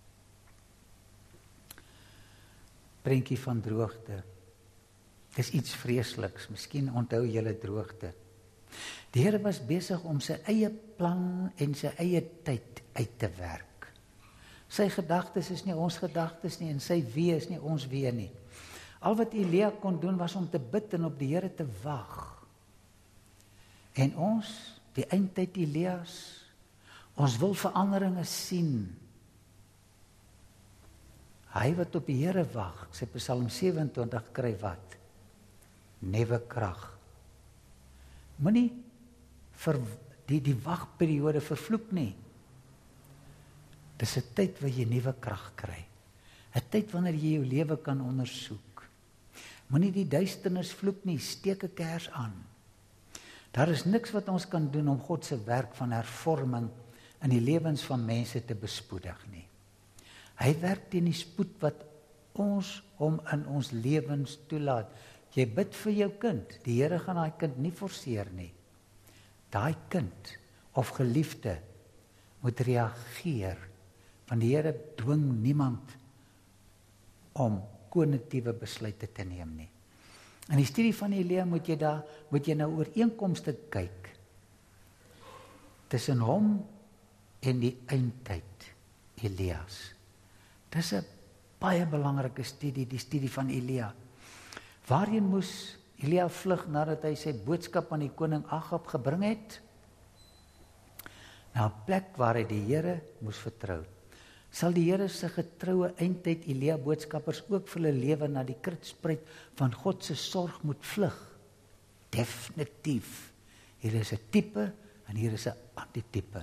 Prentjie van droogte. Dis iets vreesliks. Miskien onthou julle droogte. Die Here was besig om sy eie plan en sy eie tyd uit te werk. Sy gedagtes is nie ons gedagtes nie en sy wee is nie ons wee nie. Al wat Elia kon doen was om te bid en op die Here te wag. En ons, die eindtyd Elias, ons wil veranderinge sien. Hy wat op die Here wag, sê Psalm 27 kry wat? Nuwe krag. Moenie vir die wagperiode vervloek nie. Dis 'n tyd waar jy nuwe krag kry. 'n Tyd wanneer jy jou lewe kan ondersoek. Moenie die duisternis vloek nie, steek 'n kers aan. Daar is niks wat ons kan doen om God se werk van hervorming in die lewens van mense te bespoedig nie. Hy werk teen die spoed wat ons hom in ons lewens toelaat. Jy bid vir jou kind, die Here gaan daai kind nie forceer nie. Daai kind of geliefde moet reageer, want die Here dwing niemand om kognitiewe besluite te neem nie. In die studie van Elia moet jy nou ooreenkomste kyk tussen hom en die eindtyd Elias. Dis 'n baie belangrike studie, die studie van Elia. Waarheen moes Elia vlug nadat hy sy boodskap aan die koning Agab gebring het? Na 'n plek waar hy die Here moes vertrou. Sal die Here se getroue eindtyd Elia boodskappers ook vir hulle lewe na die kritspruit van God se sorg moet vlug? Definitief. Hier is 'n tipe en hier is 'n antitipe.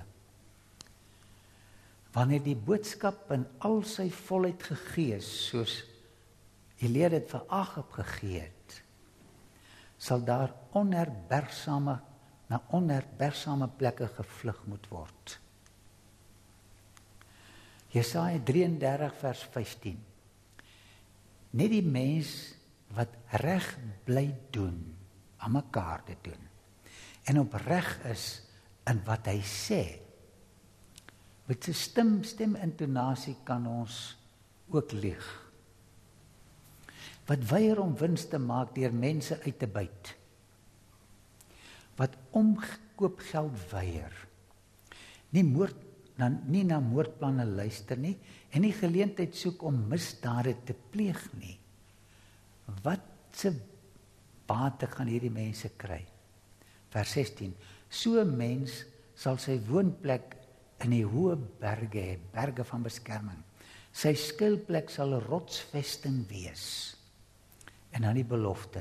Wanneer die boodskap in al sy volheid gegee is, soos Elia dit vir Agab gegee het, sal daar na onherbergsame plekke gevlug moet word. Jesaja 33 vers 15. Net die mens wat reg bly doen, aan mekaar te doen, en opreg is in wat hy sê, met sy stemintonasie kan ons ook lieg. Wat weier om winst te maak deur mense uit te buit. Wat omkoopgeld weier. Nie na moordplanne luister nie en nie geleentheid soek om misdade te pleeg nie. Wat se bate gaan hierdie mense kry? Vers 16. So 'n mens sal sy woonplek in die hoë berge hê, berge van beskerming. Sy skuilplek sal 'n rotsvesting wees. En dan die belofte.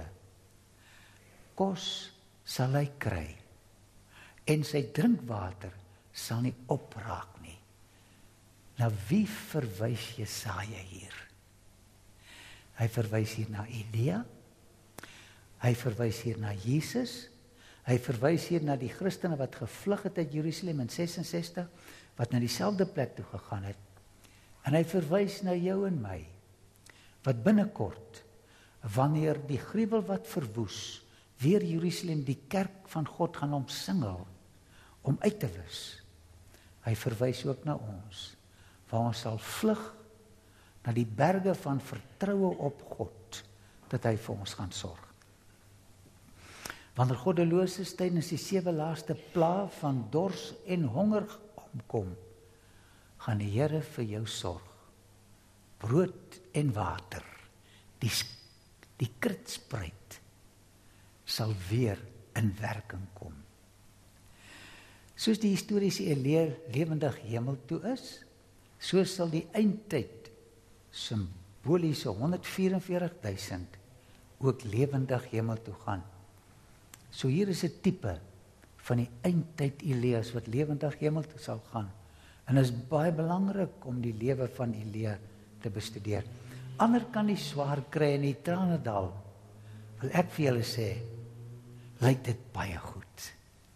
Kos sal hy kry en sy drinkwater sal nie opraak nie. Na wie verwys Jesaja hier? Hy verwys hier na Elia. Hy verwys hier na Jesus. Hy verwys hier na die Christene wat gevlug het uit Jerusalem in 66, wat na dieselfde plek toe gegaan het. En hy verwys na jou en my, wat binnekort, wanneer die gruwel wat verwoes, weer Jerusalem, die kerk van God gaan omsingel, om uit te wis. Hy verwys ook na ons, waar ons sal vlug na die berge van vertroue op God, dat hy vir ons gaan sorg. Wanneer goddeloses tydens die 7 laaste plaag van dors en honger omkom, gaan die Here vir jou sorg. Brood en water, die kritspruit, sal weer in werking kom. Soos die historiese Elia lewendig hemel toe is, so sal die eindtyd, symboliese 144.000, ook lewendig hemel toe gaan. So hier is 'n tipe van die eindtyd Elias wat lewendig hemel toe sal gaan. En is baie belangrik om die lewe van Elia te bestudeer. Ander kan die swaar kry in die tranendal, wil ek vir julle sê, lyk dit baie goed.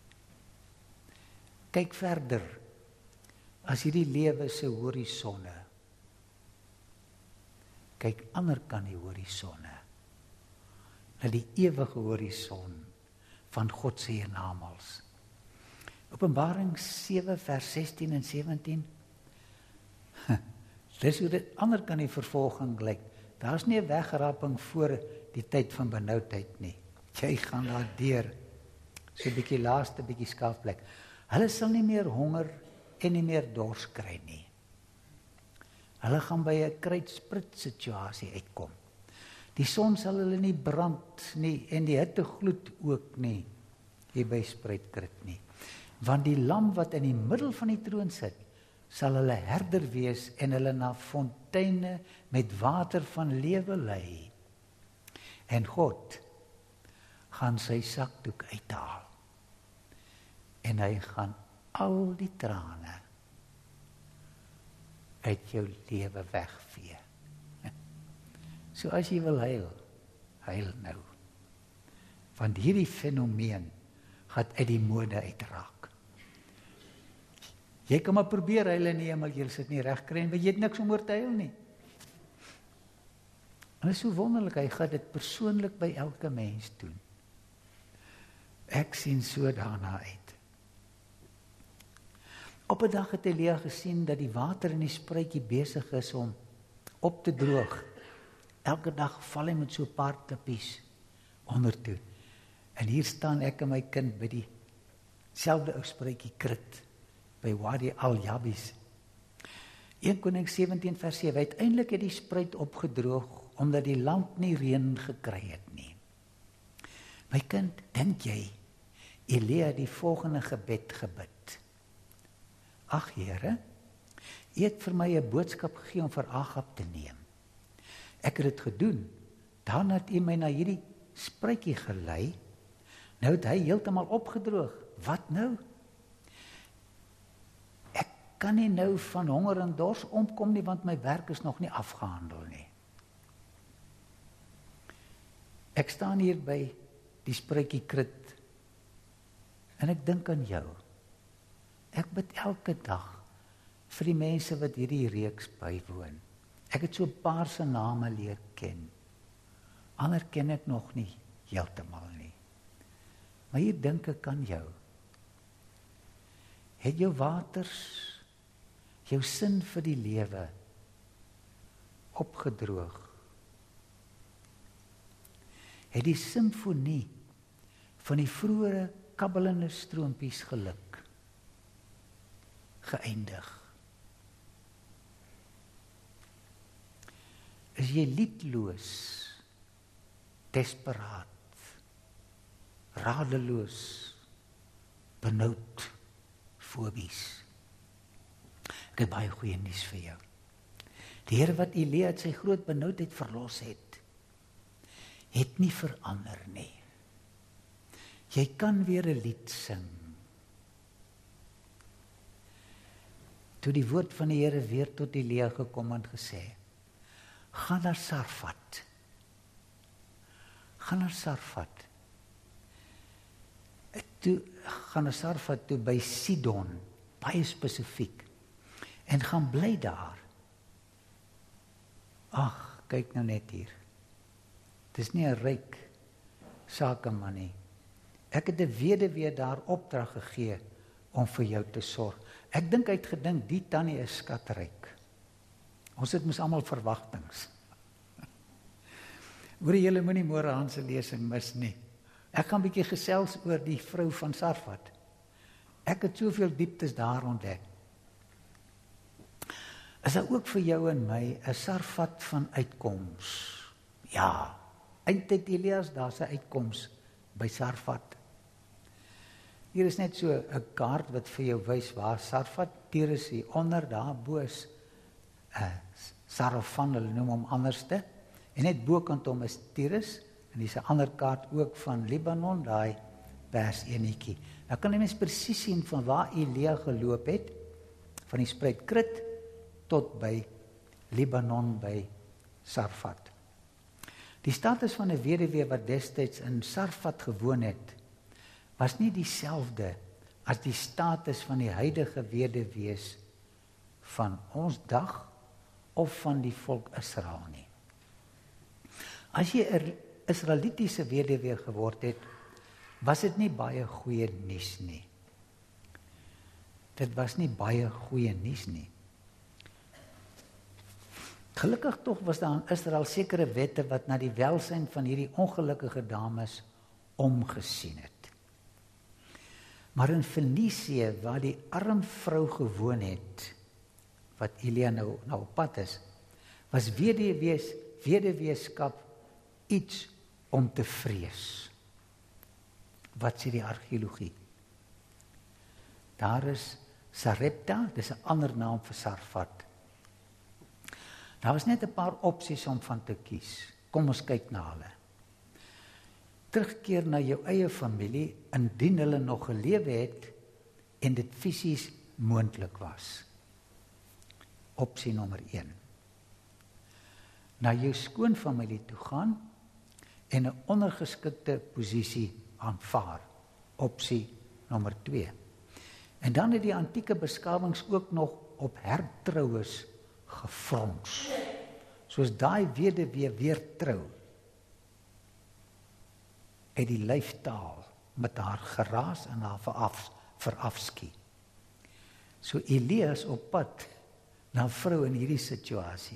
Kyk verder, as hierdie lewe se horisonne, kyk ander kant die horisonne, na die ewige horison van God se hiernamaals. Openbaring 7 vers 16 en 17, dis hoe dit ander kant die vervolging lyk. Daar is nie 'n wegraping voor die tyd van benoudheid nie. Jy gaan daar deur, so 'n bietjie laaste bietjie skaafplek. Hulle sal nie meer honger en nie meer dors kry nie. Hulle gaan by 'n kruitsprit situasie uitkom. Die son sal hulle nie brand nie en die hitte gloed ook nie hier by Spruitkruit nie. Want die lam wat in die middel van die troon sit, sal hulle herder wees en hulle na fonteine met water van lewe lei. En God gaan sy sakdoek uithaal. En hy gaan al die trane uit jou lewe wegvee. So as jy wil huil, huil nou. Want hierdie fenomeen gaan uit die mode uitraak. Jy kan maar probeer huil in die hemel, jy sit nie reg kry en jy het niks om oor te huil nie. En dit is so wonderlik, hy gaan dit persoonlik by elke mens doen. Ek sien so daarna uit. Op 'n dag het Elia gesien dat die water in die spruitjie besig is om op te droog. Elke dag val hy met so 'n paar klippies ondertoe. En hier staan ek en my kind by die selfde ou spruitjie Krit, by Wadi al-Jabis. 1 Konings 17 vers 7, uiteindelik het die spruit opgedroog, omdat die land nie reën gekry het nie. My kind, dink jy, Elia het die volgende gebed gebid. Ag Here, U het vir my 'n boodskap gegee om vir Agab te neem. Ek het dit gedoen, dan het U my na hierdie spruitjie gelei, nou het hy heeltemal opgedroog, wat nou? Ek kan nie nou van honger en dors omkom nie, want my werk is nog nie afgehandel nie. Ek staan hier by die spruitjie Krit, en ek dink aan jou. Ek bid elke dag vir die mense wat hierdie reeks bywoon. Ek het so 'n paar se name leer ken. Ander ken ek nog nie heeltemal nie. Maar hier dink ek aan jou. Het jou waters, jou sin vir die lewe opgedroog? Het die simfonie van die vroeëre kabbelende stroompies geluk geëindig? Is jy liedloos, desperaat, radeloos, benoud, fobies? Ek het baie goeie nuus vir jou. Die Here wat Elia uit sy groot benoudheid verlos het nie verander nie. Jy kan weer 'n lied sing. Toe die woord van die Here weer tot Elia gekom en gesê, gaan naar Sarfat. Gaan naar Sarfat. Toe gaan naar Sarfat toe by Sidon, baie spesifiek. En gaan bly daar. Ag, kyk nou net hier. Het is nie 'n ryk sakeman nie. Ek het 'n weduwee daar opdrag gegee om vir jou te sorg. Ek dink hy het gedink, die tannie is skatryk. Ons het mos almal verwagtings. Hoor julle moenie môre aan se lesing mis nie. Ek gaan 'n bietjie gesels oor die vrou van Sarfat. Ek het soveel dieptes daar ontdek. Is daar ook vir jou en my 'n Sarfat van uitkoms? Ja, eintlik Elias, daar's 'n uitkoms by Sarfat. Hier is net so 'n kaart wat vir jou wys waar Sarfat, Tyrus hier onder, daar boos. Sarafan, hulle noem hom anderste. En net bokant hom is Tyrus, en dis 'n ander kaart ook van Libanon, daai vers enetjie. Nou kan jy mens presies sien van waar Elia geloop het, van die Spruitkruit tot by Libanon by Sarfat. Die status van 'n weduwee wat destyds in Sarfat gewoon het, was nie dieselfde as die status van die huidige weduwees van ons dag of van die volk Israel nie. As jy 'n Israelitiese weduwee geword het, was dit nie baie goeie nuus nie. Dit was nie baie goeie nuus nie. Gelukkig tog was daar in Israel sekere wette wat na die welsyn van hierdie ongelukkige dames omgesien het. Maar in Fenisië, waar die arm vrou gewoon het, wat Elia nou op pad is, was weduweeskap iets om te vrees. Wat sê die argeologie? Daar is Sarepta, dis 'n ander naam vir Sarfat. Daar was net 'n paar opsies om van te kies. Kom ons kyk na hulle. Terugkeer na jou eie familie, indien hulle nog gelewe het en dit fisies moontlik was. Opsie nommer 1. Na jou skoonfamilie toe gaan en 'n ondergeskikte posisie aanvaar. Opsie nommer 2. En dan het die antieke beskawings ook nog op hertroues gefrons. Soos daai weduwee weer trou. Het die lyftaal met haar geraas en haar verafskie. So Elias op pad na vrou in hierdie situasie.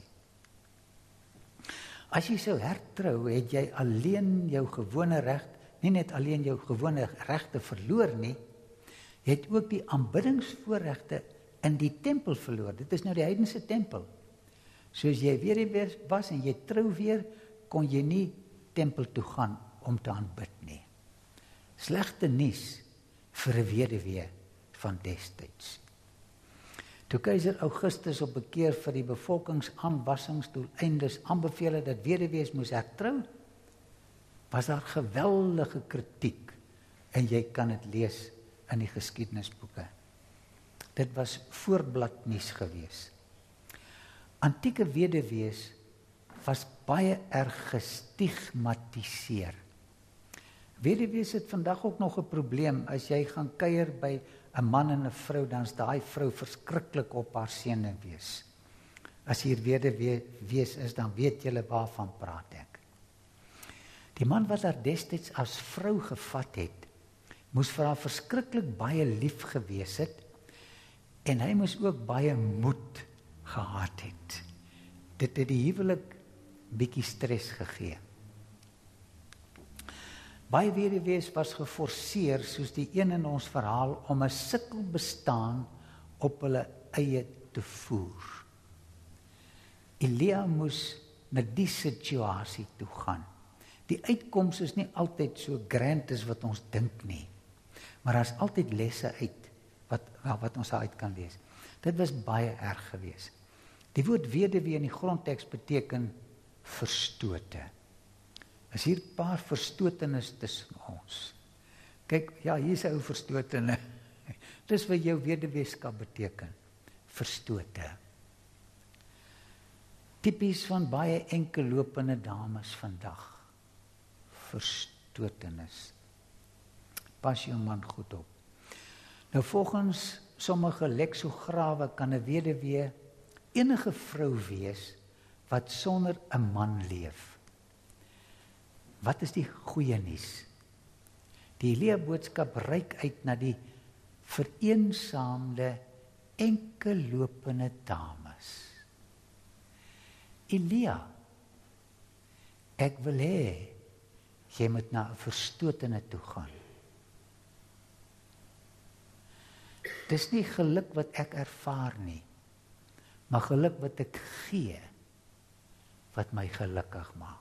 As jy sou hertrou, het jy alleen jou gewone reg, nie net alleen jou gewone regte verloor nie, het ook die aanbiddingsvoorregte in die tempel verloor. Dit is nou die heidense tempel. Soos jy weer was en jy trou weer, kon jy nie tempel toe gaan om te aanbid nie. Slegte nuus vir 'n weduwee van destyds. Toe keiser Augustus op bekeer vir die bevolkingsaanwassingsdoeleindes aanbeveel het dat weduwees moes hertrou, was daar geweldige kritiek en jy kan dit lees in die geskiedenisboeke. Dit was voorbladnuus gewees. Antieke weduwees was baie erg gestigmatiseer. Weduwees het vandag ook nog 'n probleem. As jy gaan kuier by 'n man en 'n vrou, dan is daai vrou verskriklik op haar senuwees. As hier weduwees is, dan weet julle waarvan praat ek. Die man wat haar destyds as vrou gevat het, moes vir haar verskriklik baie lief gewees het en hy moes ook baie moed gehad het. Dit het die huwelik bietjie stres gegee. Baie weduwees was geforseer, soos die een in ons verhaal, om 'n sukkelbestaan op hulle eie te voer. Elia moes na die situasie toe gaan. Die uitkoms is nie altyd so grand as wat ons dink nie, maar daar is altyd lesse uit wat ons uit kan lees. Dit was baie erg geweest. Die woord weduwee in die grondteks beteken verstote. Is hier 'n paar verstotenis tussen ons. Kyk, ja, hier is 'n ou verstotene. Dis wat jou weduweeskap beteken. Verstote. Tipies van baie enkellopende dames vandag. Verstotenis. Pas jou man goed op. Nou volgens sommige leksograwe kan 'n weduwee enige vrou wees wat sonder 'n man leef. Wat is die goeie nuus? Die Elia boodskap reik uit na die vereensaamde enkellopende dames. Elia, ek wil hê jy moet na 'n verstotene toe gaan. Dis nie geluk wat ek ervaar nie, maar geluk wat ek gee, wat my gelukkig maak.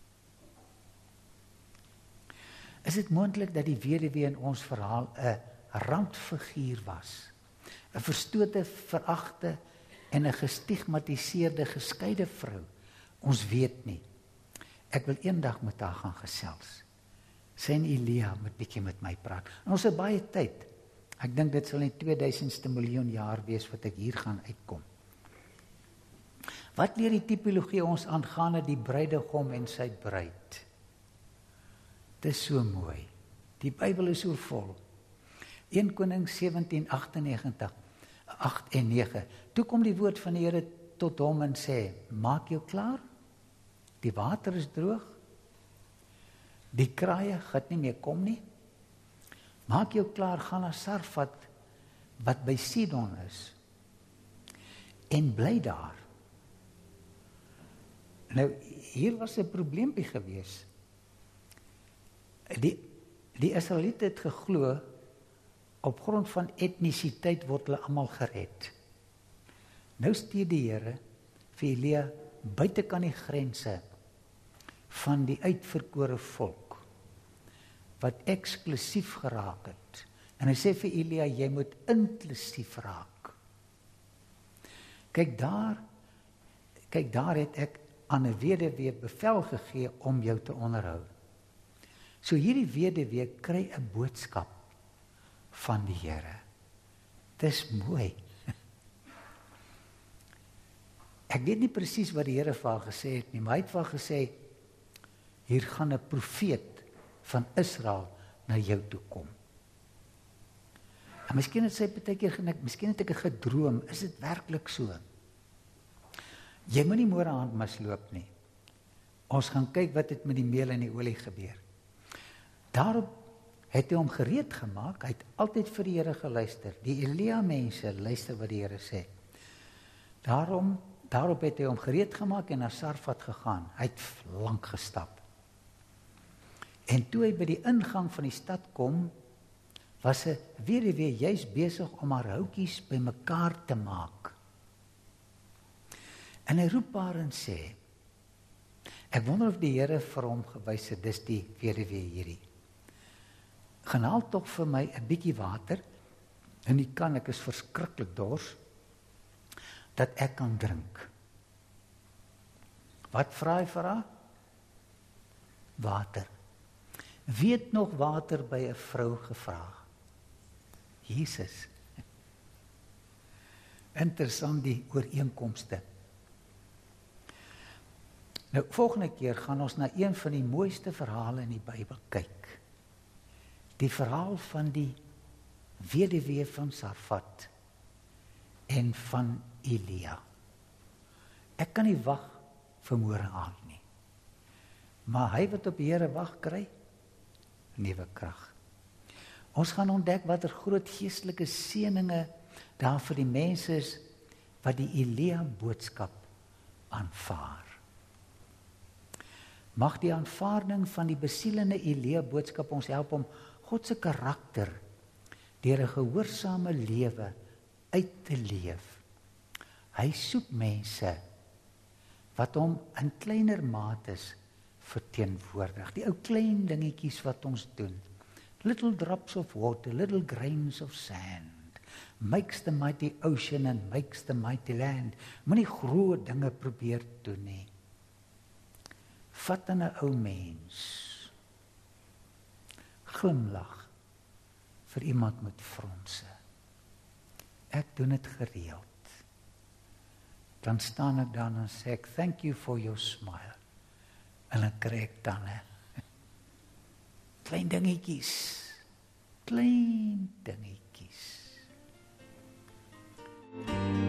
Is dit moontlik dat die weduwee in ons verhaal 'n randfiguur was? 'n verstote, veragte en 'n gestigmatiseerde geskeide vrou? Ons weet nie. Ek wil eendag met haar gaan gesels. Sy en Elia moet bietjie met my praat. En ons het baie tyd. Ek dink dit sal in 2000ste miljoen jaar wees wat ek hier gaan uitkom. Wat leer die tipologie ons aangaande die bruidegom en sy bruid? Dit is so mooi. Die Bybel is so vol. 1 Konings 17:98, 8 en 9. Toe kom die woord van die Here tot hom en sê, maak jou klaar, die water is droog, die kraaie gaan nie meer kom nie, maak jou klaar, gaan na Sarfat, wat by Sidon is, en bly daar. Nou, hier was 'n probleempie gewees. Die Israeliete het geglo, op grond van etnisiteit word hulle almal gered. Nou stuur die Here vir Elia buitekant die grense van die uitverkore volk, wat eksklusief geraak het. En hy sê vir Elia, jy moet inklusief raak. Kyk daar het ek aan 'n weduwee bevel gegee om jou te onderhou. So hierdie weduwee kry 'n boodskap van die Here. Dis mooi. Ek weet nie presies wat die Here vir haar gesê het nie, maar hy het vir haar gesê, hier gaan 'n profeet van Israel na jou toe kom. En miskien het sy partykeer genik, miskien het ek gedroom, is dit werklik so? Jy moet nie môre aand misloop nie. Ons gaan kyk wat het met die meel en die olie gebeur. Daarop het hy hom gereed gemaak, hy het altyd vir die Here geluister. Die Elia mense luister wat die Here sê. Daarop het hy hom gereed gemaak en na Sarfat gegaan. Hy het lank gestap. En toe hy by die ingang van die stad kom, was 'n weduwee juis besig om haar houtjies bymekaar te maak. En hy roep haar en sê, ek wonder of die Here vir hom gewys het, dis die weduwee hierdie. Gaan haal tog vir my 'n bietjie water in die kan, ek is verskriklik dors, dat ek kan drink. Wat vra hy vir haar? Water. Wie het nog water by 'n vrou gevra? Jesus. Interessant die ooreenkomste. Nou, volgende keer gaan ons na een van die mooiste verhale in die Bybel kyk. Die verhaal van die weduwee van Sarfat en van Elia. Ek kan nie wag vir môre aand nie. Maar hy wat op die Here wag, kry nuwe krag. Ons gaan ontdek watter groot geestelike seëninge daar vir die mense is wat die Elia boodskap aanvaar. Mag die aanvaarding van die besielende Elia boodskap ons help om God se karakter deur 'n gehoorsame lewe uit te leef. Hy soek mense wat hom in kleiner mates verteenwoordig. Die ou klein dingetjies wat ons doen. Little drops of water, little grains of sand, makes the mighty ocean and makes the mighty land. Moenie groot dinge probeer doen nie. Vat aan 'n ou mens. Glimlag vir iemand met fronse. Ek doen dit gereeld. Dan staan ek dan en sê ek, thank you for your smile. En dan kry ek dan klein dingetjies. Klein dingetjies.